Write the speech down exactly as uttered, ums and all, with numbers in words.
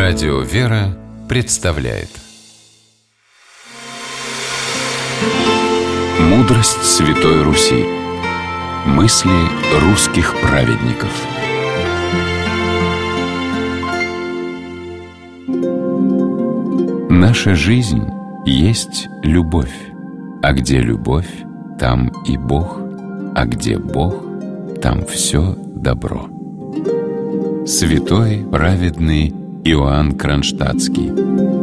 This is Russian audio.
Радио «Вера» представляет Мудрость Святой Руси. Мысли русских праведников. Наша жизнь есть любовь, а где любовь, там и Бог, а где Бог, там все добро. Святой праведный Иоанн Кронштадтский.